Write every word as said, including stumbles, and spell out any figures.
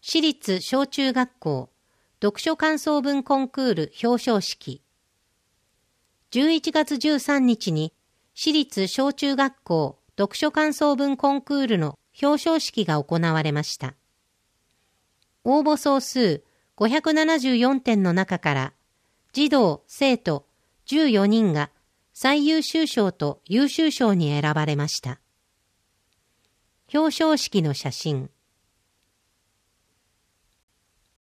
私立小中学校読書感想文コンクール表彰式。じゅういちがつじゅうさんにちに私立小中学校読書感想文コンクールの表彰式が行われました。応募総数ごひゃくななじゅうよんてんの中から児童・生徒じゅうよにんが最優秀賞と優秀賞に選ばれました。表彰式の写真。